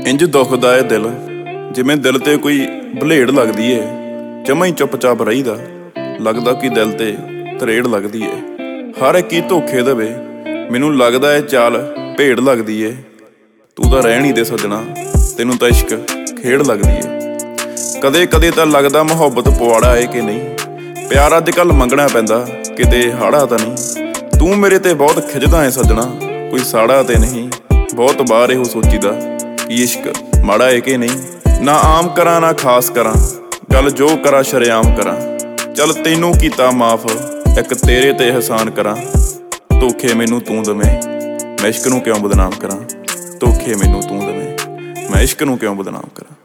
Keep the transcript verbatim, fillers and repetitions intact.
ਇੰਝ ਦੁਖਦਾ ਏ ਦਿਲ ਜਿਵੇਂ ਦਿਲ ਤੇ ਕੋਈ ਬਲੇਡ ਲੱਗਦੀ ਏ। ਜਮਾਂ ਹੀ ਚੁੱਪ-ਚਾਪ ਰਹੀਦਾ, ਲੱਗਦਾ ਕਿ ਦਿਲ ਤੇ ਤਰੇੜ ਲੱਗਦੀ ਏ। ਹਰ ਇੱਕ ਹੀ ਧੋਖੇ ਦੇਵੇ, ਮੈਨੂੰ ਲੱਗਦਾ ਏ ਚਾਲ ਭੇੜ ਲੱਗਦੀ ਏ। ਤੂੰ ਤਾਂ ਰਹਿਣ ਹੀ ਦੇ ਸੱਜਣਾ, ਤੈਨੂੰ ਤਾਂ ਇਸ਼ਕ ਖੇਡ ਲੱਗਦੀ ਏ। ਕਦੇ ਕਦੇ ਤਾਂ ਲੱਗਦਾ ਮੁਹੱਬਤ ਪਵਾੜਾ ਏ ਕਿ ਨਹੀਂ। ਪਿਆਰ ਅੱਜ ਕੱਲ੍ਹ ਮੰਗਣਾ ਪੈਂਦਾ, ਕਿਤੇ ਹਾੜਾ ਤਾਂ ਨਹੀਂ। ਤੂੰ ਮੇਰੇ ਤੇ ਬਹੁਤ ਖਿੱਚਦਾ ਏ ਸੱਜਣਾ, ਕੋਈ ਸਾੜਾ ਤੇ ਨਹੀਂ। ਬਹੁਤ ਵਾਰ ਇਹੋ ਸੋਚੀਦਾ ਕਿ ਇਸ਼ਕ ਮਾੜਾ ਏ ਕਿ ਨਹੀਂ। ਨਾ ਆਮ ਕਰਾਂ ਨਾ ਖਾਸ ਕਰਾਂ, ਗੱਲ ਜੋ ਕਰਾਂ ਸ਼ਰੇਆਮ ਕਰਾਂ। ਚੱਲ ਤੈਨੂੰ ਕੀਤਾ ਮਾਫ਼, ਇੱਕ ਤੇਰੇ ਤੇ ਅਹਿਸਾਨ ਕਰਾਂ। ਧੋਖੇ ਮੈਨੂੰ ਤੂੰ ਦੇਵੇਂ, ਮੈਂ ਇਸ਼ਕ ਨੂੰ ਕਿਉਂ ਬਦਨਾਮ ਕਰਾਂ। ਧੋਖੇ ਮੈਨੂੰ ਤੂੰ ਦੇਵੇਂ, ਮੈਂ ਇਸ਼ਕ ਨੂੰ ਕਿਉਂ ਬਦਨਾਮ ਕਰਾਂ।